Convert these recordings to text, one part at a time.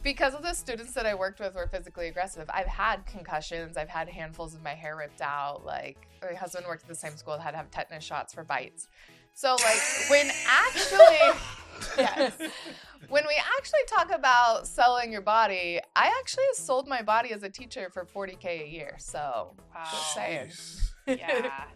Because of the students that I worked with were physically aggressive, I've had concussions. I've had handfuls of my hair ripped out. Like, my husband worked at the same school, had to have tetanus shots for bites. So, like, when actually, yes, when we actually talk about selling your body, I actually sold my body as a teacher for $40K a year. So, Wow. just saying. Yeah.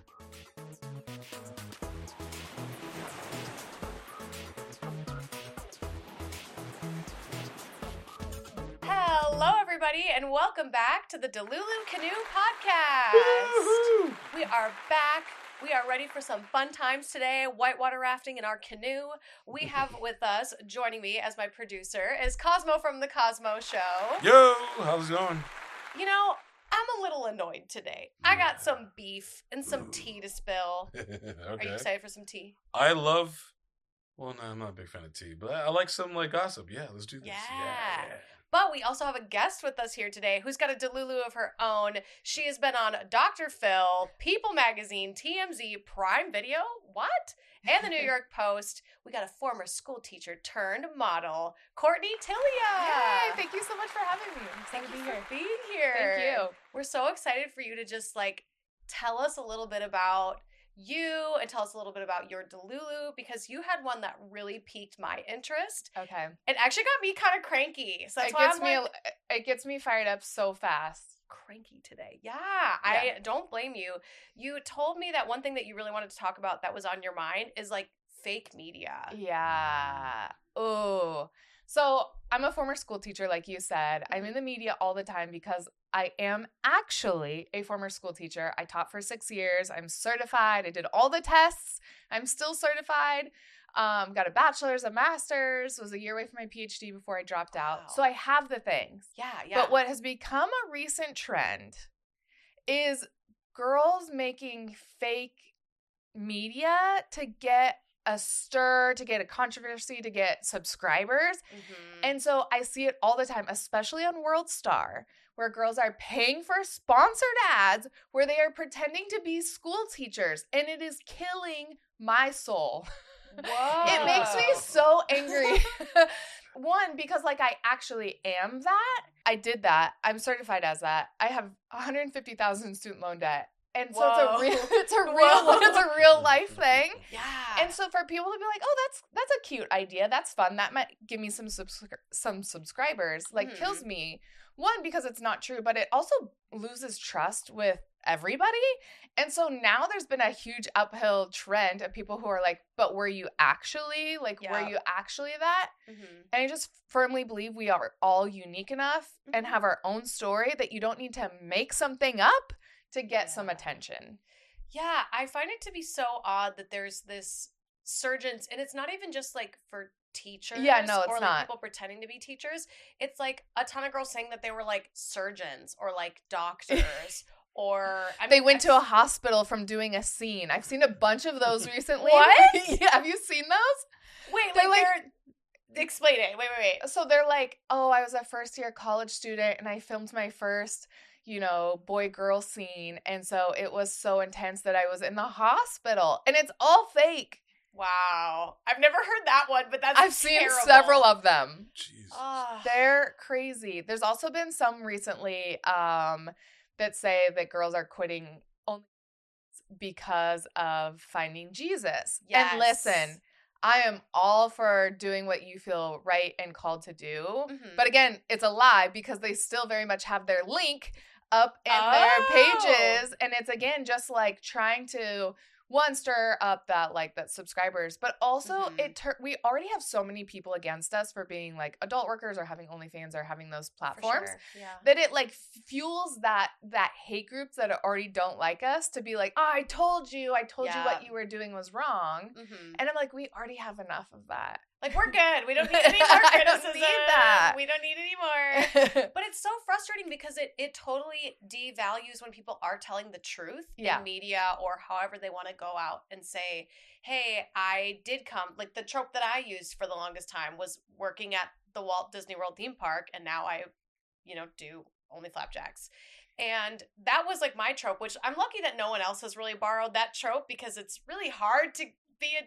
Hello, everybody, and welcome back to the Delulu Canoe Podcast. Woo-hoo! We are back. We are ready for some fun times today, whitewater rafting in our canoe. We have with us, joining me as my producer, is Cosmo from The Cosmo Show. Yo, how's it going? You know, I'm a little annoyed today. I got some beef and some tea to spill. Okay. Are you excited for some tea? Well, no, I'm not a big fan of tea, but I like some like gossip. Yeah, let's do this. Yeah. But we also have a guest with us here today who's got a Delulu of her own. She has been on Dr. Phil, People Magazine, TMZ, Prime Video, what? And the New York Post. We got a former school teacher turned model, Courtney Tilia. Yay, thank you so much for having me. I'm Thank excited you to be here. for being here. Thank you. We're so excited for you to just like tell us a little bit about you and tell us a little bit about your Delulu, because you had one that really piqued my interest. Okay. It actually got me kind of cranky. So that's why I'm like, It gets me fired up so fast. cranky today. Yeah, I don't blame you. You told me that one thing that you really wanted to talk about that was on your mind is like fake media. Yeah. Oh. So I'm a former school teacher, like you said. I'm in the media all the time because I am actually a former school teacher. I taught for 6 years. I'm certified. I did all the tests. I'm still certified. Got a bachelor's, a master's, was a year away from my PhD before I dropped out. Wow. So I have the things. Yeah. But what has become a recent trend is girls making fake media to get a stir, to get a controversy, to get subscribers. Mhm. And so I see it all the time, especially on World Star, where girls are paying for sponsored ads where they are pretending to be school teachers, and it is killing my soul. Whoa. It makes me so angry. One, because like I actually am that. I did that. I'm certified as that. I have 150,000 student loan debt. And so Whoa. it's Whoa. a real life thing. Yeah. And so for people to be like, "Oh, that's a cute idea. That's fun. That might give me some subscribers," like kills me. One, because it's not true, but it also loses trust with everybody. And so now there's been a huge uphill trend of people who are like, "But were you actually? Like, were Yeah. you actually that?" Mhm. And I just firmly believe we are all unique enough and Mhm. have our own story that you don't need to make something up to get some Yeah. attention. Yeah, I find it to be so odd that there's this surgence, and it's not even just like for teachers. Yeah, no, it's or like not. people pretending to be teachers. It's like a ton of girls saying that they were like surgeons or like doctors. Or They went to a hospital from doing a scene. I've seen a bunch of those recently. What? Yeah, have you seen those? Wait, They're like like- explain it. Wait. So they're like, "Oh, I was a first-year college student and I filmed my first, boy-girl scene. And so it was so intense that I was in the hospital." And it's all fake. Wow. I've never heard that one, but that's I've seen terrible. several of them. Jesus. Ah. They're crazy. There's also been some recently that say that girls are quitting only because of finding Jesus. Yes. And listen, I am all for doing what you feel right and called to do. Mhm. But again, it's a lie because they still very much have their link up in Oh. their pages. And it's, again, just like trying to, one, stir up that subscribers, but also Mhm. we already have so many people against us for being like adult workers or having OnlyFans or having those For platforms sure. Yeah. that it like fuels that hate groups that already don't like us to be like, "Oh, I told you Yeah. what you were doing was wrong." Mhm. And I'm like, we already have enough of that. Like, we're good. We don't need any more I don't criticism. need that. We don't need any more. But it's so frustrating because it totally devalues when people are telling the truth Yeah. in media or however they want to go out and say, "Hey, I did come." Like the trope that I used for the longest time was working at the Walt Disney World theme park, and now I, do only flapjacks. And that was like my trope, which I'm lucky that no one else has really borrowed that trope because it's really hard to be a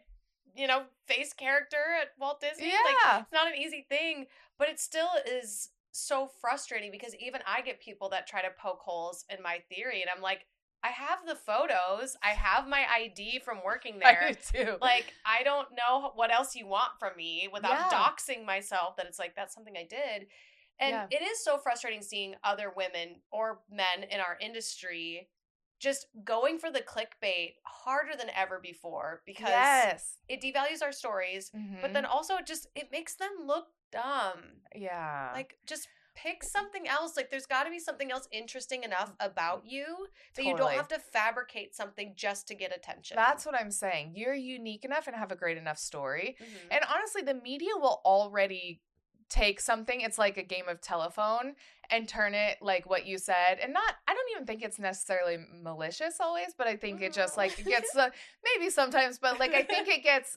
face character at Walt Disney. Yeah. Like, it's not an easy thing, but it still is so frustrating because even I get people that try to poke holes in my theory, and I'm like, I have the photos. I have my ID from working there. I do too. Like, I don't know what else you want from me without Yeah. doxing myself that it's like, that's something I did. And Yeah. it is so frustrating seeing other women or men in our industry just going for the clickbait harder than ever before because Yes. it devalues our stories, but then also it makes them look dumb. Yeah. Like, just pick something else. Like, there's got to be something else interesting enough about you that you don't Totally. have to fabricate something just to get attention. That's what I'm saying. You're unique enough and have a great enough story. Mhm. And honestly, the media will already take something, it's like a game of telephone, and turn it like what you said. And I don't even think it's necessarily malicious always, but I think it just like it gets maybe sometimes, but like I think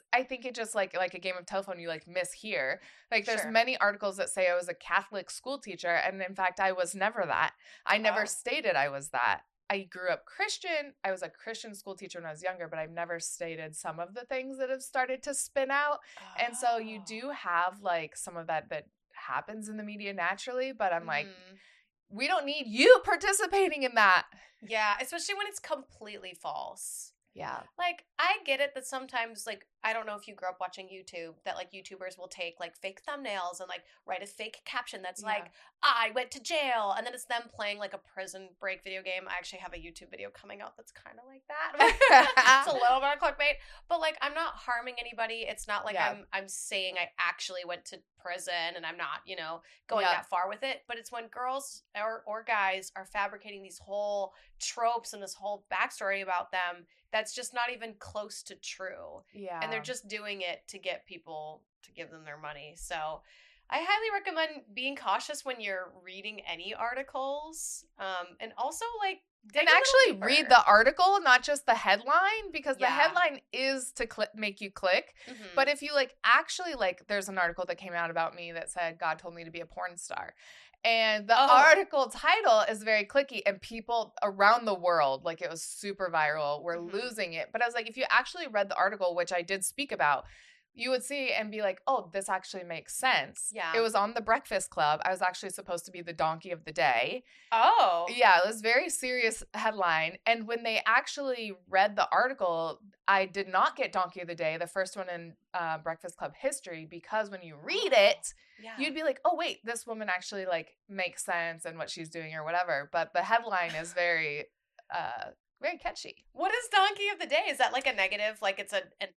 it just like a game of telephone you like mishear. Like there's Sure. many articles that say I was a Catholic school teacher, and in fact I was never that. I never Oh. stated I was that. I grew up Christian. I was a Christian school teacher when I was younger, but I've never stated some of the things that have started to spin out. And so you Oh. do have like some of that happens in the media naturally, but I'm like, Mhm. we don't need you participating in that. Yeah, especially when it's completely false. Yeah. Like, I get it that sometimes, like, I don't know if you grew up watching YouTube, that, like, YouTubers will take, like, fake thumbnails and, like, write a fake caption that's Yeah. like, I went to jail, and then it's them playing, like, a prison break video game. I actually have a YouTube video coming out that's kind of like that. It's a little bit of clickbait, but, like, I'm not harming anybody. It's not like Yeah. I'm saying I actually went to prison, and I'm not, going Yeah. that far with it, but it's when girls or guys are fabricating these whole tropes and this whole backstory about them that's just not even close to true. Yeah. And they're just doing it to get people to give them their money. So I highly recommend being cautious when you're reading any articles. And also, like, dig and a little actually deeper. read the article, not just the headline, because the Yeah. headline is to make you click. Mhm. But if you like actually like, there's an article that came out about me that said God told me to be a porn star. And the article title is very clicky, and people around the world, like it was super viral, were Mhm. losing it. But I was like, if you actually read the article, which I did speak about, you would see and be like, oh, this actually makes sense. Yeah. It was on The Breakfast Club. I was actually supposed to be the donkey of the day. Oh. Yeah, it was a very serious headline. And when they actually read the article, I did not get Donkey of the Day, the first one in Breakfast Club history, because when you read it, Yeah. you'd be like, oh, wait, this woman actually like makes sense and what she's doing or whatever. But the headline is very catchy. What is Donkey of the Day? Is that like a negative? Like it's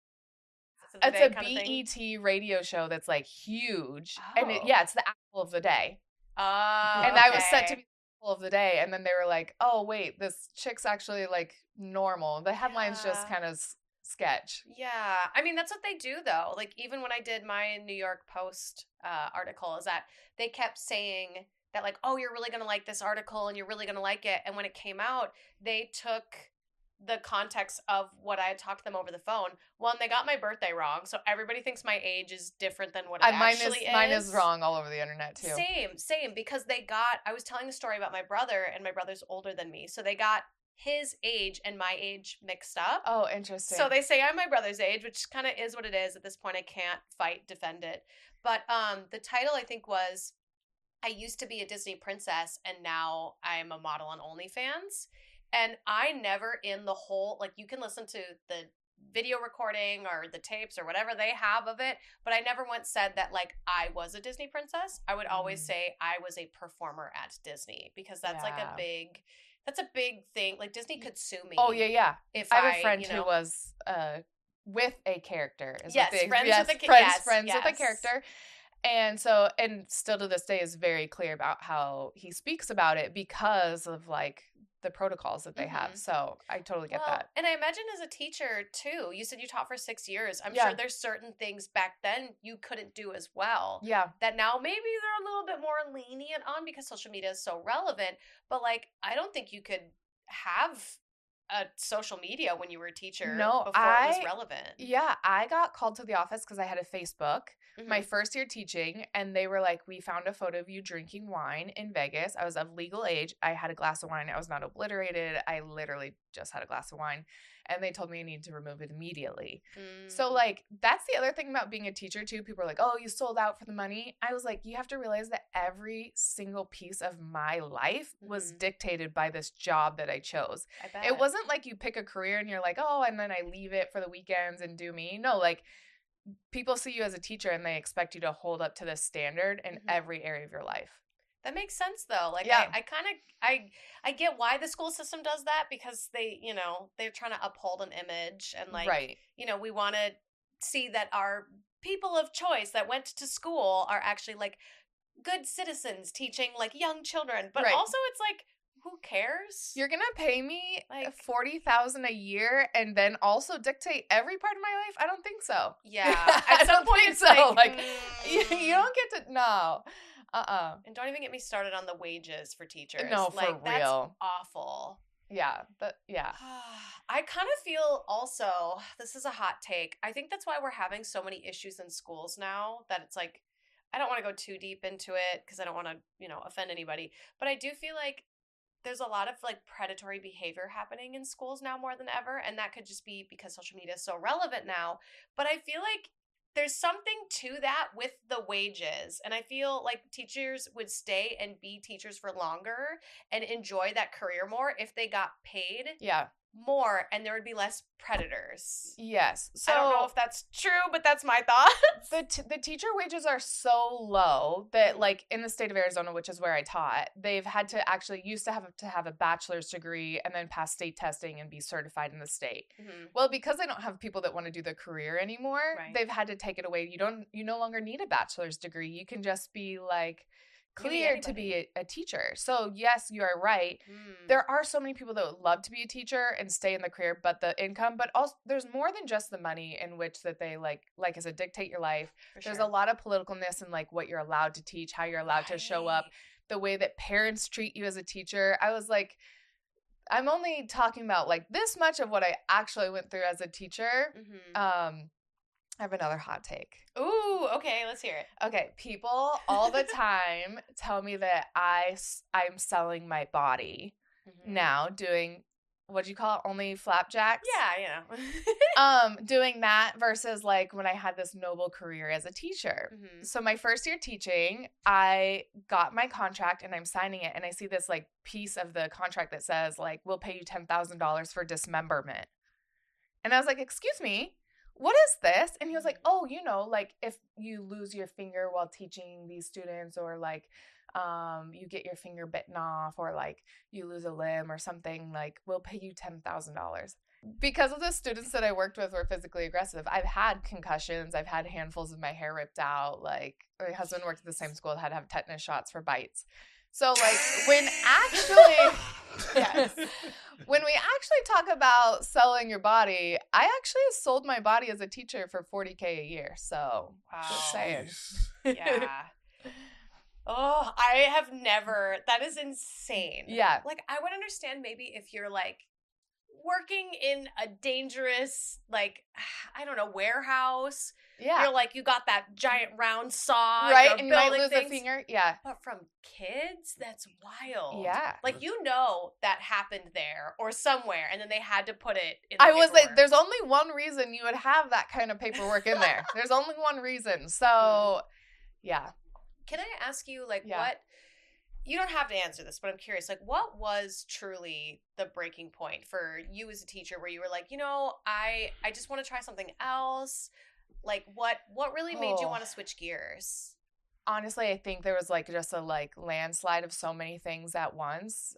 It's a kind of thing? BET radio show that's like huge. And Oh. it's the apple of the day. Oh, And I was set to okay. be the apple of the day. And then they were like, oh, wait, this chick's actually like normal. The headline's just Yeah. kind of sketch. Yeah. I mean, that's what they do, though. Like, even when I did my New York Post article, is that they kept saying that, like, oh, you're really going to like this article and you're really going to like it. And when it came out, they took the context of what I had talked to them over the phone. One, they got my birthday wrong. So everybody thinks my age is different than what it actually is. Mine is wrong all over the internet too. Same, because I was telling a story about my brother, and my brother's older than me. So they got his age and my age mixed up. Oh, interesting. So they say I'm my brother's age, which kind of is what it is at this point. I can't defend it. But the title, I think, was I used to be a Disney princess and now I'm a model on OnlyFans. And I never in the whole, like, you can listen to the video recording or the tapes or whatever they have of it, but I never once said that, like, I was a Disney princess. I would always say I was a performer at Disney, because that's like Yeah. that's a big thing. Like, Disney could sue me. Oh, yeah. If I have a friend you who know, was with a character. Is Yes, what they- friends yes, with a friends with a yes. character. And so, and still to this day is very clear about how he speaks about it because of like the protocols that they have. Mhm. So I totally get Well, that. and I imagine as a teacher too, you said you taught for 6 years. I'm Yeah. sure there's certain things back then you couldn't do as well. Yeah. That now maybe they're a little bit more lenient on because social media is so relevant. But, like, I don't think you could have a social media when you were a teacher No, before it was relevant. Yeah, I got called to the office because I had a Facebook my first year teaching, and they were like, we found a photo of you drinking wine in Vegas. I was of legal age. I had a glass of wine. I was not obliterated. I literally just had a glass of wine. And they told me I needed to remove it immediately. So, like, that's the other thing about being a teacher, too. People are like, oh, you sold out for the money. I was like, you have to realize that every single piece of my life was dictated by this job that I chose. I bet. It wasn't like you pick a career and you're like, oh, and then I leave it for the weekends and do me. No, like, people see you as a teacher and they expect you to hold up to this standard in every area of your life. That makes sense, though. Like, Yeah. I get why the school system does that, because they, you know, they're trying to uphold an image, and like, Right. you know, we want to see that our people of choice that went to school are actually like good citizens teaching like young children. But Right. also, it's like, who cares? You're gonna pay me Like- $40,000 a year and then also dictate every part of my life? I don't think so. Yeah. I At some don't point, think it's so. like, You don't get to no. And don't even get me started on the wages for teachers. No, for like, that's real. awful. Yeah, but yeah. I kind of feel also, this is a hot take, I think that's why we're having so many issues in schools now, that it's like, I don't want to go too deep into it because I don't want to, you know, offend anybody, but I do feel like there's a lot of like predatory behavior happening in schools now more than ever, and that could just be because social media is so relevant now. But I feel like there's something to that with the wages, and I feel like teachers would stay and be teachers for longer and enjoy that career more if they got paid Yeah. more, and there would be less predators. Yes. So I don't know if that's true, but that's my thoughts. the teacher wages are so low that, like, in the state of Arizona, which is where I taught, they've had to actually used to have a bachelor's degree and then pass state testing and be certified in the state. Well, because they don't have people that want to do the career anymore, Right. they've had to take it away. You no longer need a bachelor's degree. You can just be like You can be cleared to be a teacher. So yes, you are right. There are so many people that would love to be a teacher and stay in the career, but the income, but also there's more than just the money in which that they like I said, dictate your life. For There's sure. a lot of politicalness in like what you're allowed to teach, how you're allowed to show up, Right. the way that parents treat you as a teacher. I was like, I'm only talking about like this much of what I actually went through as a teacher. I have another hot take. Ooh, okay, let's hear it. Okay, people all the time tell me that I'm selling my body now, doing what do you call it? Only flapjacks? Yeah, you know. Doing that versus like when I had this noble career as a teacher. So my first year teaching, I got my contract and I'm signing it, and I see this like piece of the contract that says like, we'll pay you $10,000 for dismemberment. And I was like, excuse me, what is this? And he was like, oh, you know, like if you lose your finger while teaching these students, or like you get your finger bitten off, or like you lose a limb or something, like we'll pay you $10,000. Because of the students that I worked with were physically aggressive, I've had concussions. I've had handfuls of my hair ripped out. Like my husband worked at the same school, had to have tetanus shots for bites. So like when actually, yes, when we actually talk about selling your body, I actually sold my body as a teacher for $40K a year. So just saying. Jeez. Yeah. Oh, I have never. That is insane. Yeah. Like, I would understand maybe if you're like working in a dangerous, like, I don't know, warehouse. Yeah. You're like, you got that giant round saw. Right. You're And you might building lose things. a finger. Yeah. But from kids, that's wild. Yeah. Like, you know that happened there or somewhere, and then they had to put it in I the was like, paperwork. there's only one reason you would have that kind of paperwork in there. There's only one reason. So, yeah. Can I ask you, like, Yeah. what? You don't have to answer this, but I'm curious. Like, what was truly the breaking point for you as a teacher, where you were like, you know, I just want to try something else? Like, what really made you Oh. want to switch gears? Honestly, I think there was like just a like landslide of so many things at once.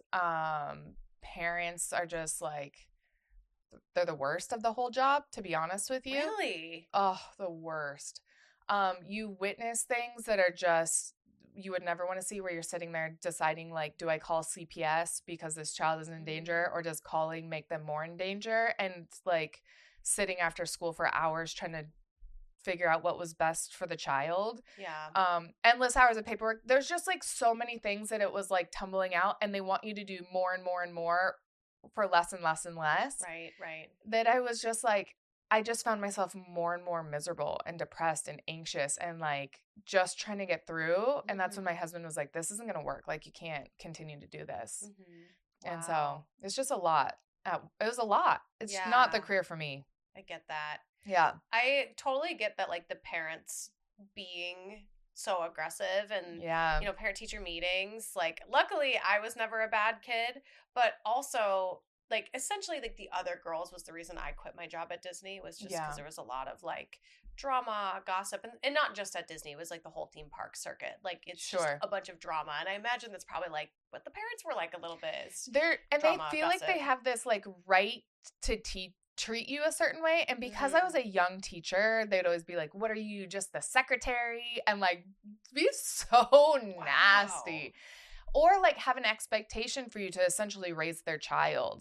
Parents are just like, they're the worst of the whole job, to be honest with you. Really? Oh, the worst. You witness things that are just, you would never want to see, where you're sitting there deciding like, do I call CPS because this child is in danger, or does calling make them more in danger? And like sitting after school for hours trying to figure out what was best for the child. Yeah. Endless hours of paperwork. There's just like so many things that it was like tumbling out, and they want you to do more and more and more for less and less and less. Right. That I was just like, I just found myself more and more miserable and depressed and anxious and like just trying to get through. And that's when my husband was like, this isn't going to work. Like, you can't continue to do this. Wow. And so it's just a lot. It was a lot. It's Yeah. not the career for me. I get that. Yeah. I totally get that, like, the parents being so aggressive and, Yeah. you know, parent-teacher meetings. Like, luckily, I was never a bad kid, but also, like, essentially, like, the other girls was the reason I quit my job at Disney, was just because there was a lot of, like, drama, gossip, and not just at Disney. It was, like, the whole theme park circuit. Like, it's just a bunch of drama, and I imagine that's probably, like, what the parents were like a little bit. They feel like they have this, like, right to treat you a certain way. And because I was a young teacher, they'd always be like, what are you, just the secretary? And, like, be so nasty. Or, like, have an expectation for you to essentially raise their child.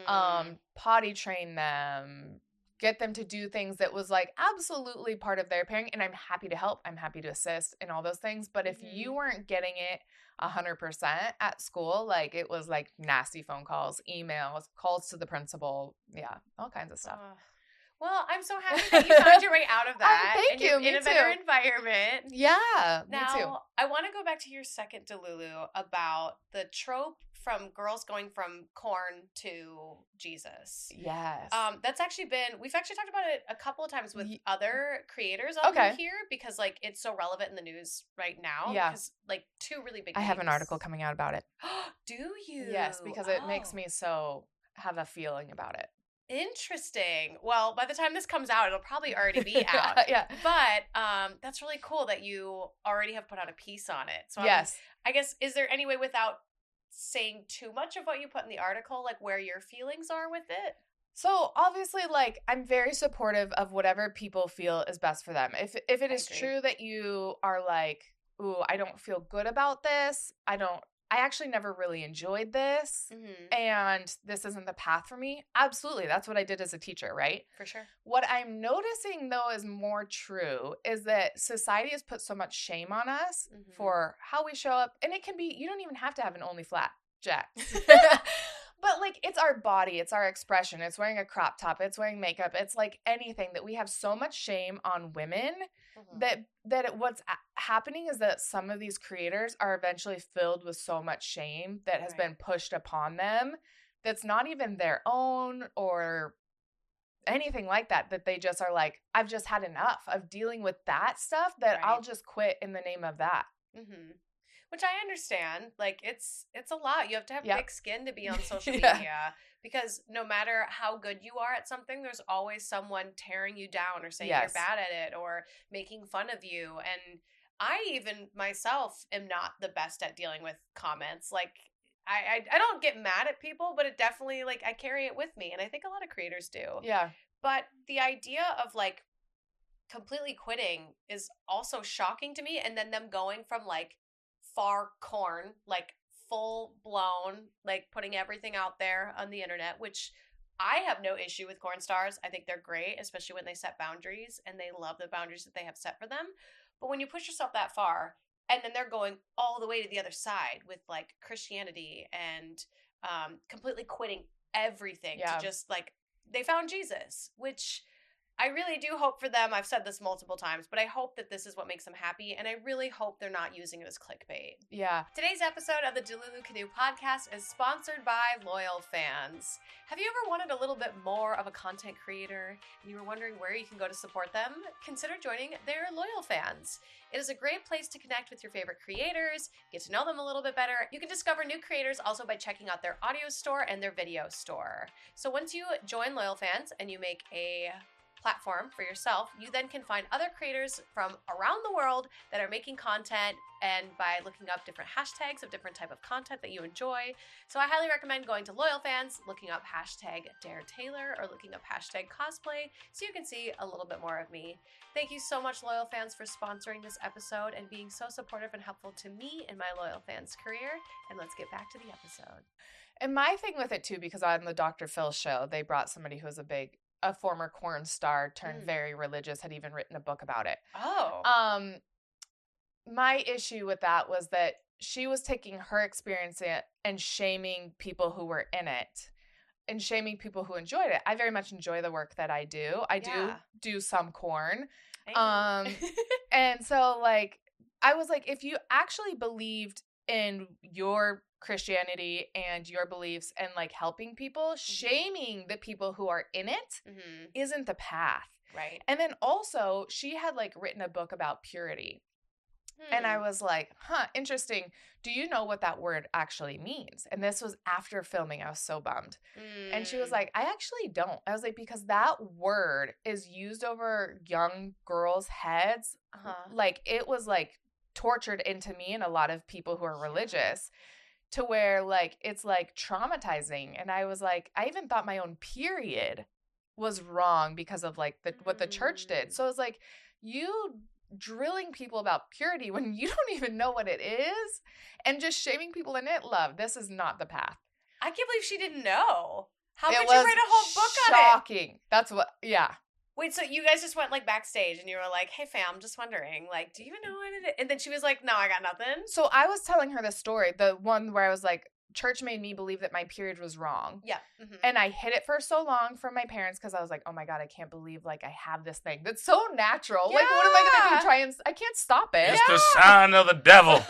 Potty train them, get them to do things that was, like, absolutely part of their parenting. And I'm happy to help. I'm happy to assist in all those things. But if you weren't getting it 100% at school, like, it was, like, nasty phone calls, emails, calls to the principal. Yeah, all kinds of stuff. Well, I'm so happy that you found your way out of that. Thank you. In a better environment. Yeah, now, me too. I want to go back to your second Delulu about the trope from girls going from corn to Jesus. Yes. That's actually we've actually talked about it a couple of times with other creators on here because, like, it's so relevant in the news right now. Yeah. Because, like, two really big I have an article coming out about it. Do you? Yes, because it makes me so have a feeling about it. Interesting. Well, by the time this comes out, it'll probably already be out. Yeah. But that's really cool that you already have put out a piece on it. So yes. I guess, is there any way, without saying too much of what you put in the article, like, where your feelings are with it? So obviously, like, I'm very supportive of whatever people feel is best for them. If it is true that you are like, ooh, I don't feel good about this, I actually never really enjoyed this, and this isn't the path for me. Absolutely. That's what I did as a teacher, right? For sure. What I'm noticing, though, is more true is that society has put so much shame on us for how we show up. And it can be, you don't even have to have an only flat jack. But, like, it's our body. It's our expression. It's wearing a crop top. It's wearing makeup. It's, like, anything that we have so much shame on women that what's happening is that some of these creators are eventually filled with so much shame that has been pushed upon them that's not even their own or anything like that they just are like, I've just had enough of dealing with that stuff that I'll just quit in the name of that. Which I understand. Like, it's a lot. You have to have thick skin to be on social media, because no matter how good you are at something, there's always someone tearing you down or saying you're bad at it or making fun of you. And I even myself am not the best at dealing with comments. Like, I don't get mad at people, but it definitely, like, I carry it with me. And I think a lot of creators do. Yeah. But the idea of, like, completely quitting is also shocking to me. And then them going from, like, far corn, like, full blown, like, putting everything out there on the internet, which I have no issue with corn stars. I think they're great, especially when they set boundaries, and they love the boundaries that they have set for them. But when you push yourself that far, and then they're going all the way to the other side with, like, Christianity and completely quitting everything to just, like, they found Jesus, which I really do hope for them. I've said this multiple times, but I hope that this is what makes them happy, and I really hope they're not using it as clickbait. Yeah. Today's episode of the Delulu Canoe podcast is sponsored by Loyal Fans. Have you ever wanted a little bit more of a content creator and you were wondering where you can go to support them? Consider joining their Loyal Fans. It is a great place to connect with your favorite creators, get to know them a little bit better. You can discover new creators also by checking out their audio store and their video store. So once you join Loyal Fans and you make a platform for yourself, you then can find other creators from around the world that are making content, and by looking up different hashtags of different type of content that you enjoy. So I highly recommend going to Loyal Fans, looking up hashtag Dare Taylor, or looking up hashtag cosplay, so you can see a little bit more of me. Thank you so much, Loyal Fans, for sponsoring this episode and being so supportive and helpful to me in my Loyal Fans career. And let's get back to the episode. And my thing with it too, because on the Dr. Phil show, they brought somebody who was a former corn star turned very religious, had even written a book about it. Oh. My issue with that was that she was taking her experience and shaming people who were in it. and shaming people who enjoyed it. I very much enjoy the work that I do. I do some corn. And so like, I was like, if you actually believed in your Christianity and your beliefs and like helping people, shaming the people who are in it isn't the path. Right. And then also she had like written a book about purity. And I was like, interesting. Do you know what that word actually means? And this was after filming. I was so bummed. And she was like, I actually don't. I was like, because that word is used over young girls' heads. Like it was like tortured into me and a lot of people who are religious to where like it's like traumatizing. And I was like, I even thought my own period was wrong because of like what the church did. So it was like, you drilling people about purity when you don't even know what it is and just shaming people in it, love, this is not the path. I can't believe she didn't know. How could you write a whole book on it? Shocking. That's what, yeah. Wait, so you guys just went like backstage and you were like, hey fam, just wondering, like, do you even know what it is? And then she was like, no, I got nothing. So I was telling her the story, the one where I was like, church made me believe that my period was wrong. Yeah. And I hid it for so long from my parents because I was like, oh my God, I can't believe like I have this thing that's so natural. Yeah. Like, what am I going to do? I can't stop it. It's the sign of the devil.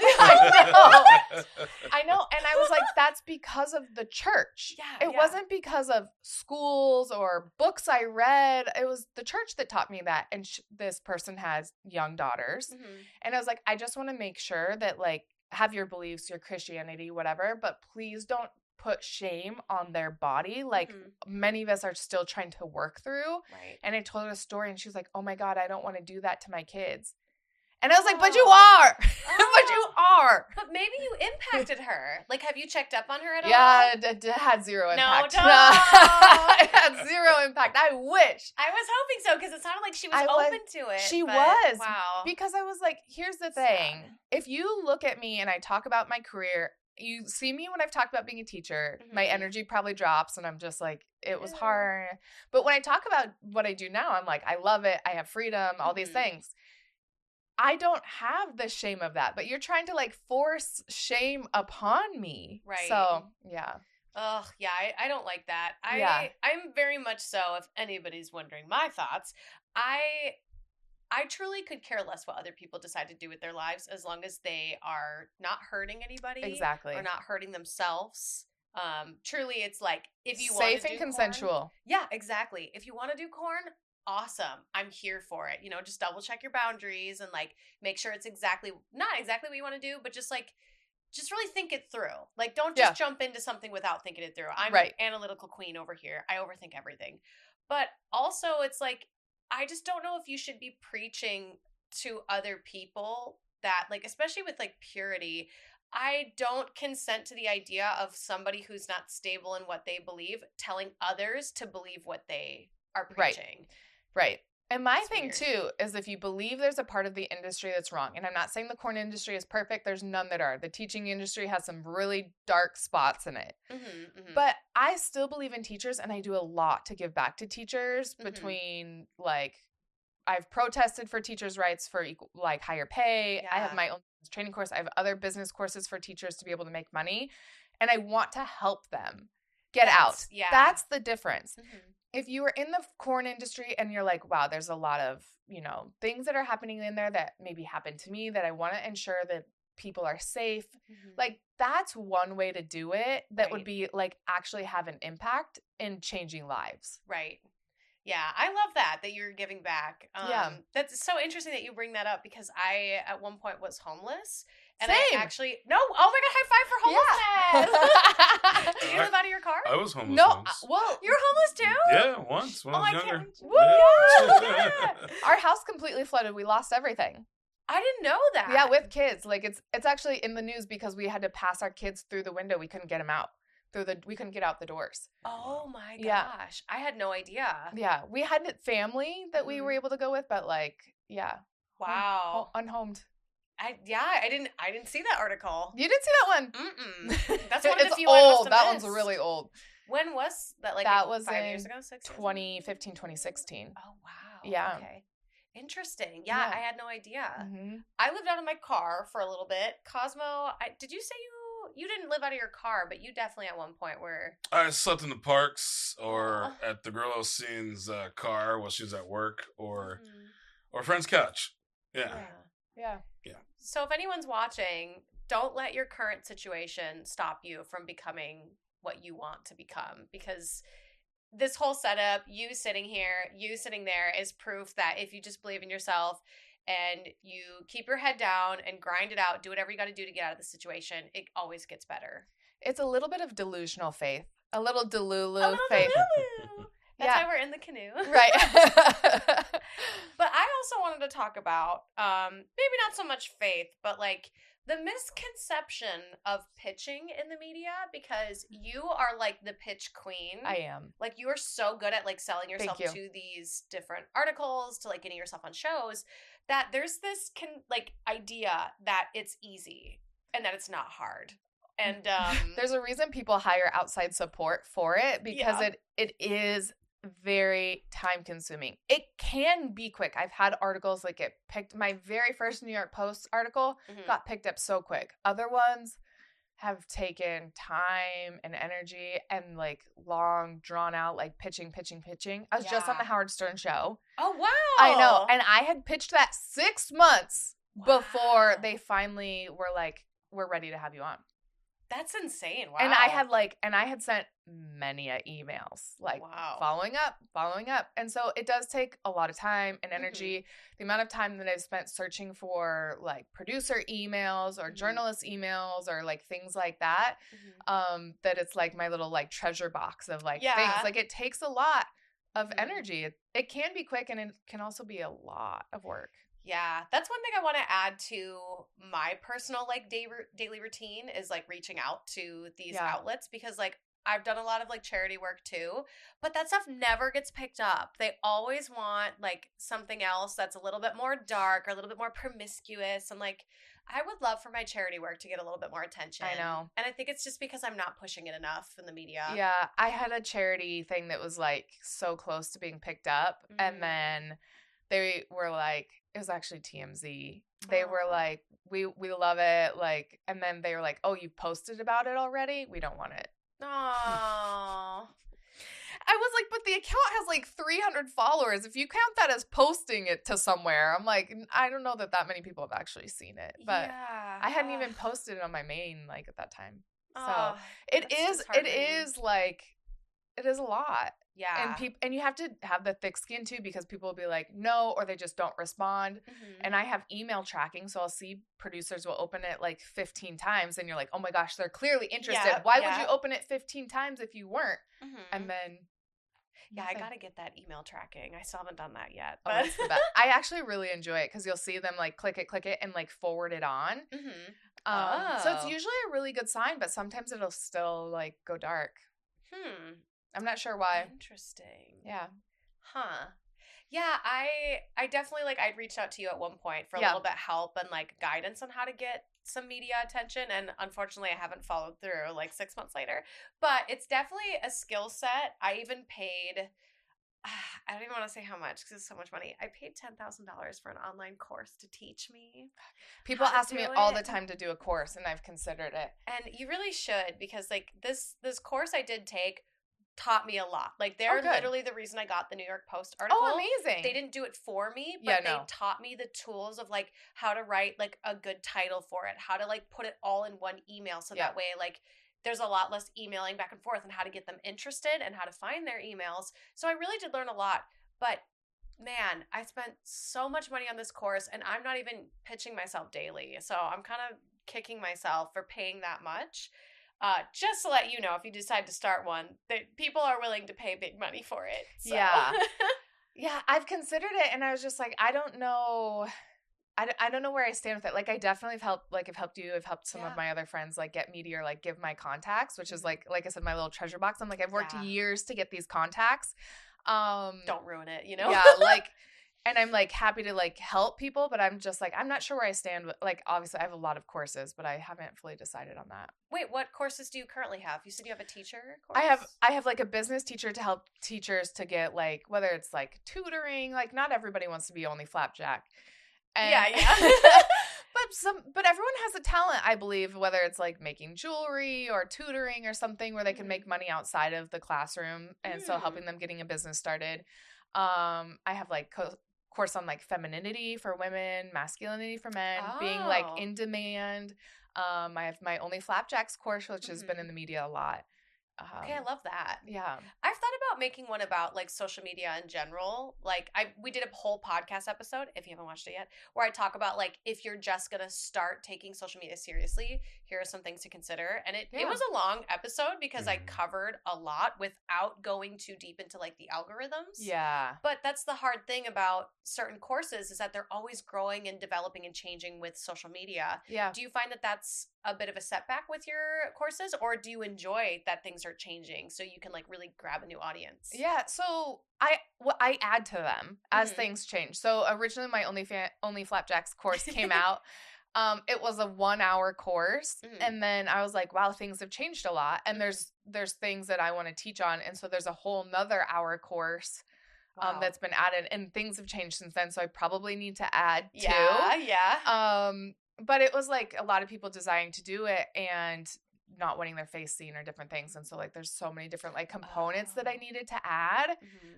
I know. And I was like, that's because of the church. Yeah. It wasn't because of schools or books I read. It was the church that taught me that. And this person has young daughters. And I was like, I just want to make sure that like, have your beliefs, your Christianity, whatever, but please don't put shame on their body. Like many of us are still trying to work through. Right. And I told her a story and she was like, oh my God, I don't want to do that to my kids. And I was like, but you are. But you are. But maybe you impacted her. Like, have you checked up on her at all? Yeah, it had zero impact. No. It had zero impact. I wish. I was hoping so because it sounded like she was open to it. She was. Wow. Because I was like, here's the thing. If you look at me and I talk about my career, you see me when I've talked about being a teacher, my energy probably drops and I'm just like, it was hard. But when I talk about what I do now, I'm like, I love it. I have freedom, all these things. I don't have the shame of that, but you're trying to like force shame upon me. Right. So, yeah. Ugh, yeah, I don't like that. I'm very much so, if anybody's wondering my thoughts, I truly could care less what other people decide to do with their lives as long as they are not hurting anybody. Exactly. Or not hurting themselves. Truly, it's like, if you want to safe and consensual. Corn, yeah, exactly. If you want to do corn, awesome. I'm here for it. You know, just double check your boundaries and like make sure it's not exactly what you want to do, but just really think it through. Like, don't just jump into something without thinking it through. I'm an analytical queen over here. I overthink everything. But also it's like, I just don't know if you should be preaching to other people that, like, especially with like purity, I don't consent to the idea of somebody who's not stable in what they believe telling others to believe what they are preaching. Right. And my thing too is if you believe there's a part of the industry that's wrong, and I'm not saying the corn industry is perfect, there's none that are. The teaching industry has some really dark spots in it. But I still believe in teachers, and I do a lot to give back to teachers between like, I've protested for teachers' rights for like higher pay. I have my own training course. I have other business courses for teachers to be able to make money, and I want to help them get out. Yeah. That's the difference. If you were in the corn industry and you're like, wow, there's a lot of, you know, things that are happening in there that maybe happened to me that I want to ensure that people are safe. Like, that's one way to do it that would be like actually have an impact in changing lives. Right. Yeah, I love that you're giving back. That's so interesting that you bring that up because I, at one point, was homeless. And Same. I actually, oh my God, high five for homelessness. Did you live out of your car? I was homeless once. Well, you're homeless too? Yeah, once when I was younger. Our house completely flooded. We lost everything. I didn't know that. Yeah, with kids. Like, it's actually in the news because we had to pass our kids through the window. We couldn't get them out. We couldn't get out the doors. Oh my gosh. I had no idea. Yeah. We had family that we were able to go with, but like, yeah. Wow. Unhomed. I didn't see that article. You didn't see that one? That's one of the few old. I must have That missed. one's really old. When was that? Like, that was 5 years ago? 6 years 2015, 2016. Oh, wow. Yeah. Okay. Interesting. Yeah, I had no idea. Mm-hmm. I lived out of my car for a little bit. Cosmo, did you say you You didn't live out of your car, but you definitely at one point were. I slept in the parks or at the girl I was seeing's car while she was at work or a friend's couch. Yeah. Yeah. So if anyone's watching, don't let your current situation stop you from becoming what you want to become, because this whole setup, you sitting here, you sitting there, is proof that if you just believe in yourself and you keep your head down and grind it out, do whatever you got to do to get out of the situation, it always gets better. It's a little bit of delusional faith. A little Delulu faith. That's why we're in the canoe. Right. But I also wanted to talk about, maybe not so much faith, but like the misconception of pitching in the media, because you are like the pitch queen. I am. Like you are so good at like selling yourself Thank you. to these different articles, to like getting yourself on shows, that there's this idea that it's easy and that it's not hard. And there's a reason people hire outside support for it, because it is very time consuming. It can be quick. I've had articles like get picked. My very first New York Post article got picked up so quick. Other ones have taken time and energy and like long drawn out, like pitching. I was just on the Howard Stern show. Oh, wow. I know. And I had pitched that 6 months before they finally were like, we're ready to have you on. That's insane. Wow. And I had sent many emails, like following up. And so it does take a lot of time and energy. The amount of time that I've spent searching for like producer emails or journalist emails or like things like that, that it's like my little like treasure box of like things. Like it takes a lot of energy. It can be quick and it can also be a lot of work. Yeah, that's one thing I want to add to my personal like daily routine is like reaching out to these outlets, because like I've done a lot of like charity work too, but that stuff never gets picked up. They always want like something else that's a little bit more dark or a little bit more promiscuous, and like I would love for my charity work to get a little bit more attention. I know. And I think it's just because I'm not pushing it enough in the media. Yeah, I had a charity thing that was like so close to being picked up, and then they were like, it was actually TMZ. They were like, we love it. Like, and then they were like, oh, you posted about it already? We don't want it. Oh. I was like, but the account has like 300 followers. If you count that as posting it to somewhere, I'm like, I don't know that many people have actually seen it. But I hadn't even posted it on my main like at that time. So it is a lot. Yeah. And you have to have the thick skin too, because people will be like, no, or they just don't respond. And I have email tracking. So I'll see producers will open it like 15 times and you're like, oh my gosh, they're clearly interested. Why would you open it 15 times if you weren't? And then. Yeah, I got to get that email tracking. I still haven't done that yet. But it's the best. I actually really enjoy it because you'll see them like click it and like forward it on. So it's usually a really good sign, but sometimes it'll still like go dark. I'm not sure why. Interesting. Yeah. Huh. Yeah, I definitely like I'd reached out to you at one point for a little bit help and like guidance on how to get some media attention, and unfortunately I haven't followed through like 6 months later. But it's definitely a skill set. I even paid I don't even want to say how much because it's so much money. I paid $10,000 for an online course to teach me. People ask me all the time to do a course, and I've considered it. And you really should, because like this course I did take taught me a lot. Like they're literally the reason I got the New York Post article. Oh, amazing. They didn't do it for me, but they taught me the tools of like how to write like a good title for it, how to like put it all in one email so that way like there's a lot less emailing back and forth, and how to get them interested and how to find their emails. So I really did learn a lot. But man, I spent so much money on this course, and I'm not even pitching myself daily. So I'm kind of kicking myself for paying that much. Just to let you know, if you decide to start one, that people are willing to pay big money for it. So. Yeah. Yeah, I've considered it, and I was just like, I don't know. I don't know where I stand with it. Like, I definitely have helped. Like, I've helped you. I've helped some of my other friends, like, get media or, like, give my contacts, which is, like I said, my little treasure box. I'm like, I've worked years to get these contacts. Don't ruin it, you know? Yeah, like, and I'm, like, happy to, like, help people, but I'm just, like, I'm not sure where I stand with, like, obviously I have a lot of courses, but I haven't fully decided on that. Wait, what courses do you currently have? You said you have a teacher course? I have, like, a business teacher to help teachers to get, like, whether it's, like, tutoring, like, not everybody wants to be only flapjack. And, yeah. But but everyone has a talent, I believe, whether it's like making jewelry or tutoring or something where they can make money outside of the classroom. And so helping them getting a business started. I have like course on like femininity for women, masculinity for men, being like in demand. I have my Only Flapjacks course, which has been in the media a lot. Okay, I love that. Yeah. I've thought about making one about like social media in general. Like we did a whole podcast episode, if you haven't watched it yet, where I talk about like if you're just gonna start taking social media seriously, here are some things to consider. And it was a long episode because I covered a lot without going too deep into like the algorithms. Yeah. But that's the hard thing about certain courses is that they're always growing and developing and changing with social media. Yeah. Do you find that that's a bit of a setback with your courses, or do you enjoy that things are changing so you can like really grab a new audience? Yeah, so I add to them as things change. So originally my Only Flapjacks course came out. It was a 1-hour course, and then I was like, wow, things have changed a lot, and there's things that I want to teach on, and so there's a whole nother hour course that's been added, and things have changed since then, so I probably need to add too. Yeah. But it was like a lot of people desiring to do it and not wanting their face seen or different things. And so like there's so many different like components that I needed to add.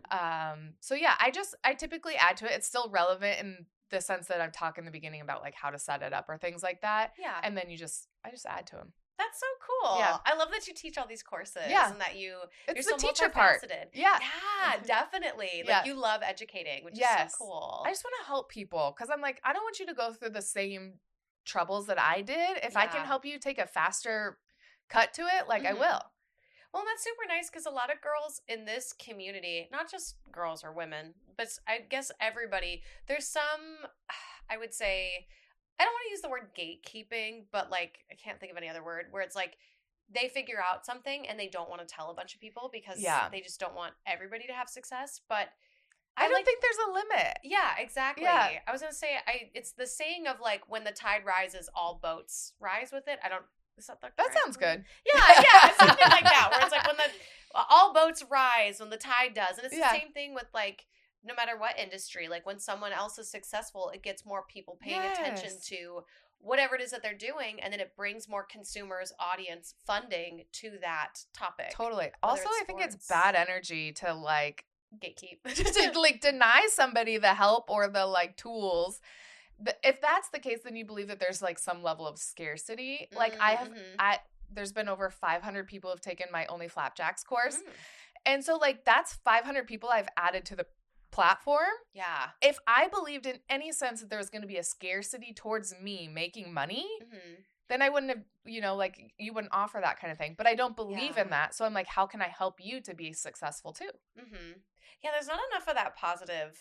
So yeah, I typically add to it. It's still relevant in the sense that I've talked in the beginning about like how to set it up or things like that. Yeah. And then I just add to them. That's so cool. Yeah. I love that you teach all these courses and that you're the so teacher part. Yeah. Yeah, definitely. Like you love educating, which is so cool. I just want to help people because I'm like, I don't want you to go through the same troubles that I did. If I can help you take a faster cut to it, like I will. Well, that's super nice because a lot of girls in this community, not just girls or women, but I guess everybody, there's some, I would say, I don't want to use the word gatekeeping, but like, I can't think of any other word, where it's like, they figure out something and they don't want to tell a bunch of people because they just don't want everybody to have success. But I don't think there's a limit. Yeah, exactly. Yeah. I was going to say, it's the saying of like, when the tide rises, all boats rise with it. That sounds good. Yeah, something like that, where it's like when all boats rise when the tide does. And it's the same thing with like, no matter what industry, like when someone else is successful, it gets more people paying attention to whatever it is that they're doing, and then it brings more consumers, audience, funding to that topic. Totally. Also, I think it's bad energy to like gatekeep. to like deny somebody the help or the like tools. If that's the case, then you believe that there's like some level of scarcity. Like there's been over 500 people have taken my Only Flapjacks course. And so like that's 500 people I've added to the platform. Yeah. If I believed in any sense that there was going to be a scarcity towards me making money, then I wouldn't have, like you wouldn't offer that kind of thing. But I don't believe in that. So I'm like, how can I help you to be successful too? Yeah, there's not enough of that positive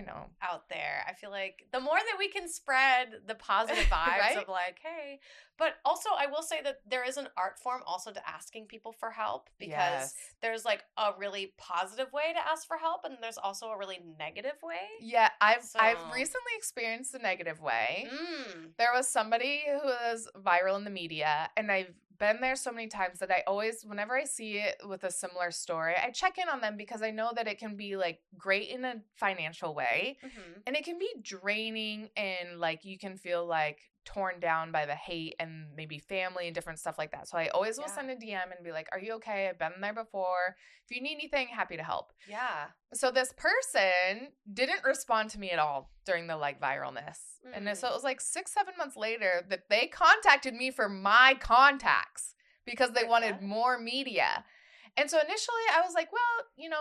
out there. I feel like the more that we can spread the positive vibes of like, hey, but also I will say that there is an art form also to asking people for help, because there's like a really positive way to ask for help, and there's also a really negative way. Yeah, I've recently experienced the negative way. There was somebody who was viral in the media, and I've been there so many times that I always, whenever I see it with a similar story, I check in on them because I know that it can be like great in a financial way, and it can be draining, and like you can feel like torn down by the hate and maybe family and different stuff like that. So I always will send a DM and be like, are you okay? I've been there before. If you need anything, happy to help. Yeah. So this person didn't respond to me at all during the like viralness. And so it was like 6-7 months later that they contacted me for my contacts because they wanted more media. And so initially I was like, well,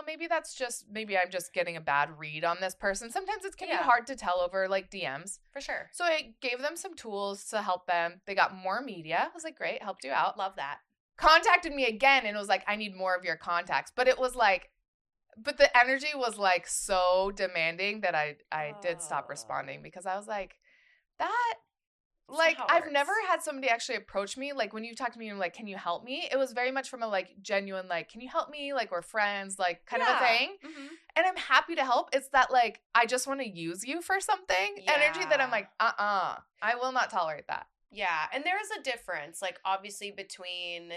maybe I'm just getting a bad read on this person. Sometimes it can be hard to tell over like DMs. For sure. So I gave them some tools to help them. They got more media. I was like, great, helped you out. Love that. Contacted me again and it was like, I need more of your contacts. But it was like, the energy was like so demanding that I did stop responding because I was like, I've never had somebody actually approach me. Like when you talk to me and like, can you help me? It was very much from a like genuine, like, can you help me? Like we're friends, like kind of a thing. And I'm happy to help. It's that like, I just want to use you for something energy that I'm like, I will not tolerate that. Yeah. And there is a difference, like obviously between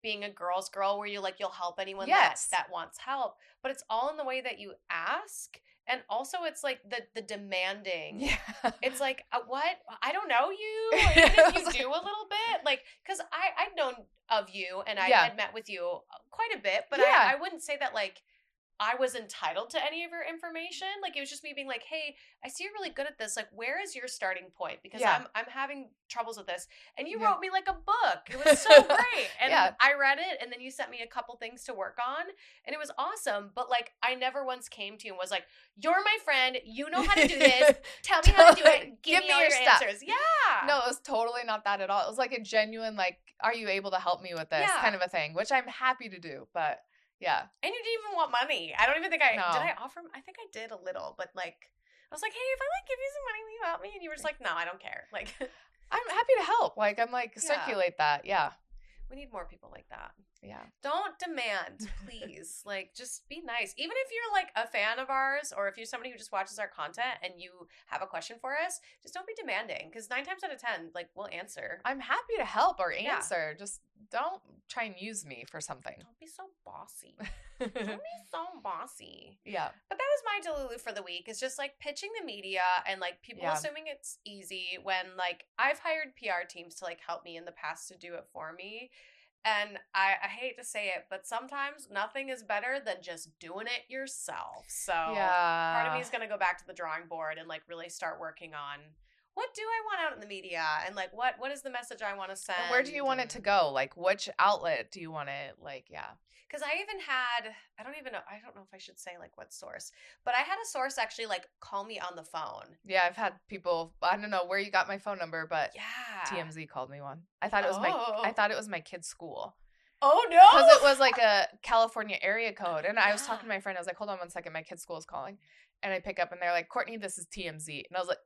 being a girl's girl where you'll help anyone Yes. that wants help. But it's all in the way that you ask. And also it's like the demanding. Yeah. It's like, what? I don't know you. Even if you do a little bit. Like, because I've known of you and I had met with you quite a bit. But Yeah. I wouldn't say that, like, I was entitled to any of your information. Like, it was just me being like, hey, I see you're really good at this. Like, where is your starting point? Because I'm having troubles with this. And you wrote me like a book. It was so great. And I read it, and then you sent me a couple things to work on, and it was awesome. But, like, I never once came to you and was like, you're my friend. You know how to do this. Tell me how to do it. Give me all your stuff. answers. Yeah. No, it was totally not that at all. It was like a genuine, like, are you able to help me with this kind of a thing, which I'm happy to do. But yeah. And you didn't even want money. I don't even think did I offer? I think I did a little, but, like, I was like, hey, if I, like, give you some money, will you help me? And you were just like, no, I don't care. Like, I'm happy to help. Like, I'm like, circulate that. Yeah. We need more people like that. Yeah. Don't demand, please. Like, just be nice. Even if you're, like, a fan of ours, or if you're somebody who just watches our content and you have a question for us, just don't be demanding. Because 9 times out of 10, like, we'll answer. I'm happy to help or answer. Just don't try and use me for something. Don't be so bossy. Don't be so bossy. Yeah. But that was my Delulu for the week. Is just, like, pitching the media and, like, people assuming it's easy when, like, I've hired PR teams to, like, help me in the past to do it for me. And I hate to say it, but sometimes nothing is better than just doing it yourself. So part of me is going to go back to the drawing board and, like, really start working on what do I want out in the media, and, like, what is the message I want to send. Where do you want it to go? Like, which outlet do you want it? Like, Because I even had, I don't know if I should say, like, what source, but I had a source actually, like, call me on the phone. Yeah, I've had people, I don't know where you got my phone number, but TMZ called me one. I thought it was my kid's school. Oh, no. Because it was like a California area code. And I was talking to my friend. I was like, hold on one second. My kid's school is calling. And I pick up and they're like, Courtney, this is TMZ. And I was like,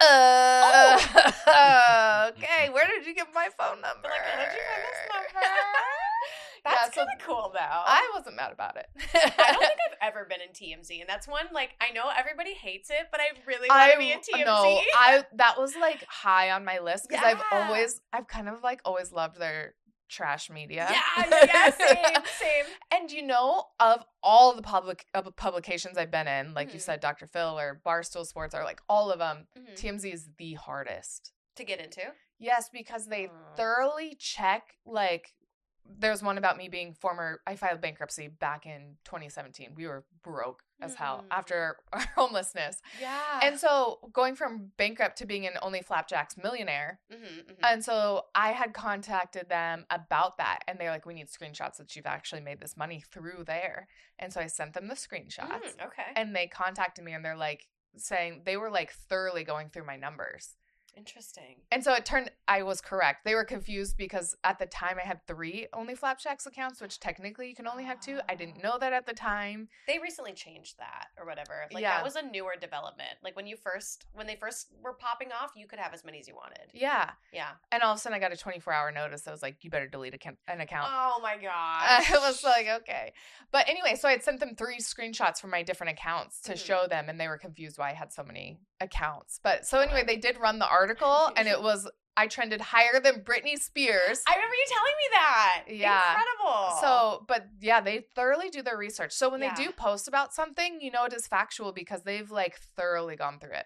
okay. Where did you get my phone number? Like, how did you find this number? That's kind of cool, though. I wasn't mad about it. I don't think I've ever been in TMZ. And that's one, like, I know everybody hates it, but I really want to be in TMZ. No, that was, like, high on my list. Because I've kind of, like, always loved their trash media. Yeah, same. And of all the publications I've been in, like you said, Dr. Phil or Barstool Sports, or like all of them, TMZ is the hardest to get into. Yes, because they thoroughly check, like, there's one about me being I filed bankruptcy back in 2017. We were broke as hell after our homelessness. Yeah. And so going from bankrupt to being an Only Flapjacks millionaire. And so I had contacted them about that. And they're like, we need screenshots that you've actually made this money through there. And so I sent them the screenshots. Okay. And they contacted me and they're like saying they were like thoroughly going through my numbers. Interesting. And so I was correct. They were confused because at the time I had 3 Only Flapjacks accounts, which technically you can only have 2. I didn't know that at the time. They recently changed that or whatever. Like, that was a newer development. Like, when they first were popping off, you could have as many as you wanted. Yeah. Yeah. And all of a sudden I got a 24-hour notice that was like, you better delete an account. Oh my gosh. I was like, okay. But anyway, so I had sent them 3 screenshots from my different accounts to show them, and they were confused why I had so many accounts. But so anyway, they did run the article, and I trended higher than Britney Spears. I remember you telling me that. Yeah. Incredible. So, but yeah, they thoroughly do their research. So when they do post about something, it is factual because they've like thoroughly gone through it.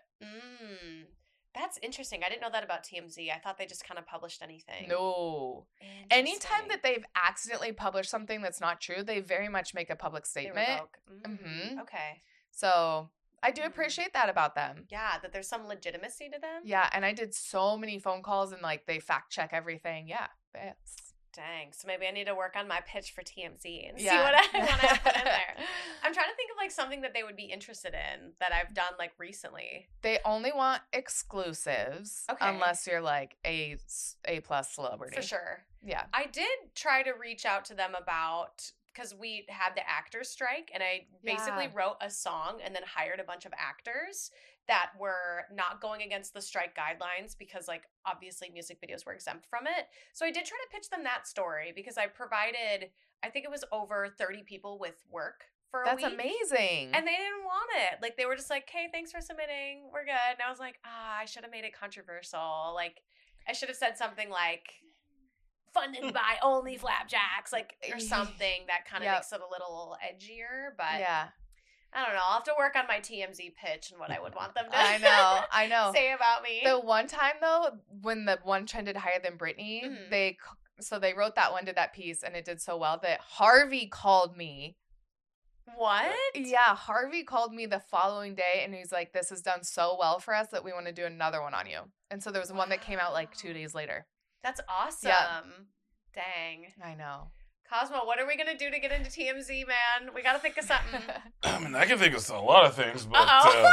That's interesting. I didn't know that about TMZ. I thought they just kind of published anything. No. Anytime that they've accidentally published something that's not true, they very much make a public statement. Okay. So I do appreciate that about them. Yeah, that there's some legitimacy to them. Yeah, and I did so many phone calls and like they fact check everything. Yeah, dang. So maybe I need to work on my pitch for TMZ and see what I want to put in there. I'm trying to think of like something that they would be interested in that I've done like recently. They only want exclusives unless you're like a plus celebrity. For sure. Yeah. I did try to reach out to them about, because we had the actors strike, and I basically wrote a song and then hired a bunch of actors that were not going against the strike guidelines because, like, obviously music videos were exempt from it. So I did try to pitch them that story because I provided, I think it was over 30 people with work for a week. That's amazing. And they didn't want it. Like, they were just like, hey, thanks for submitting. We're good. And I was like, I should have made it controversial. Like, I should have said something like, funded by Only Flapjacks, like, or something that kind of Yep. makes it a little edgier. But Yeah. I don't know. I'll have to work on my TMZ pitch and what I would want them to I know. say about me. The one time though, when the one trended higher than Britney, Mhm. they wrote that one, did that piece, and it did so well that Harvey called me. What? Yeah, Harvey called me the following day, and he's like, "This has done so well for us that we want to do another one on you." And so there was one that came out like 2 days later. That's awesome. Yeah. Dang. I know. Cosmo, what are we going to do to get into TMZ, man? We got to think of something. I mean, I can think of a lot of things, but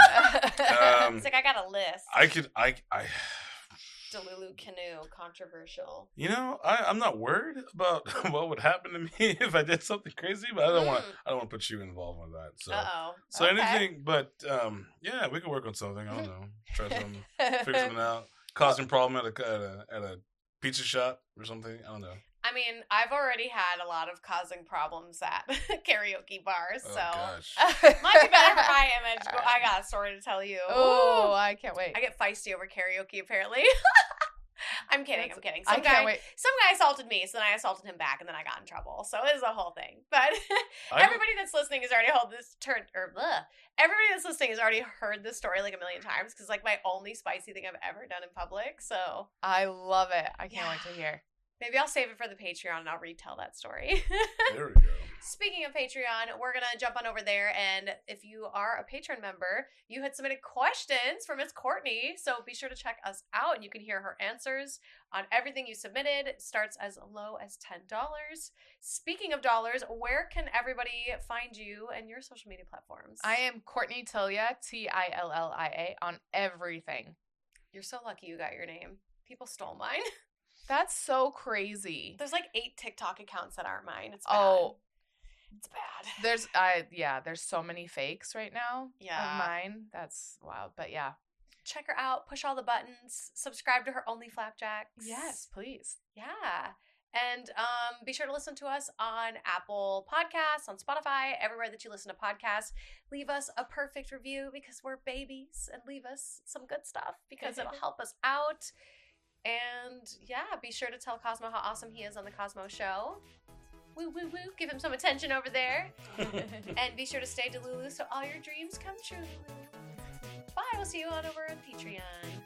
It's like, I got a list. I Delulu Canoe, controversial. you know, I'm not worried about what would happen to me if I did something crazy, but I don't want to put you involved with that. So, Uh-oh. so Okay. anything, but yeah, we can work on something. I don't know, try something, figure something out, causing a problem at a pizza shop or something. I don't know. I mean, I've already had a lot of causing problems at karaoke bars, Oh so gosh. might be better for my image. But I got a story to tell you. Oh, I can't wait. I get feisty over karaoke, apparently. I'm kidding. I'm kidding. I Some can't guy wait. assaulted me, so then I assaulted him back, and then I got in trouble. So it was a whole thing. But I- everybody that's listening has already everybody that's listening has already heard this story like a million times because like my only spicy thing I've ever done in public. So I love it. I can't wait to hear. maybe I'll save it for the Patreon and I'll retell that story. There we go. Speaking of Patreon, we're going to jump on over there. And if you are a Patreon member, you had submitted questions for Miss Courtney. So be sure to check us out and you can hear her answers on everything you submitted. It starts as low as $10. Speaking of dollars, where can everybody find you and your social media platforms? I am Courtney Tillia, Tillia, on everything. You're so lucky you got your name. People stole mine. That's so crazy. There's like 8 TikTok accounts that aren't mine. It's bad. Oh, It's bad. there's so many fakes right now Yeah. of mine. That's wild. But yeah. Check her out. Push all the buttons. Subscribe to her Only Flapjacks. Yes, please. Yeah. And be sure to listen to us on Apple Podcasts, on Spotify, everywhere that you listen to podcasts. Leave us a perfect review because we're babies, and leave us some good stuff because it'll help us out. And yeah, be sure to tell Cosmo how awesome he is on the Cosmo Show. Woo, woo, woo. Give him some attention over there. And be sure to stay Delulu so all your dreams come true. Bye. We'll see you on over on Patreon.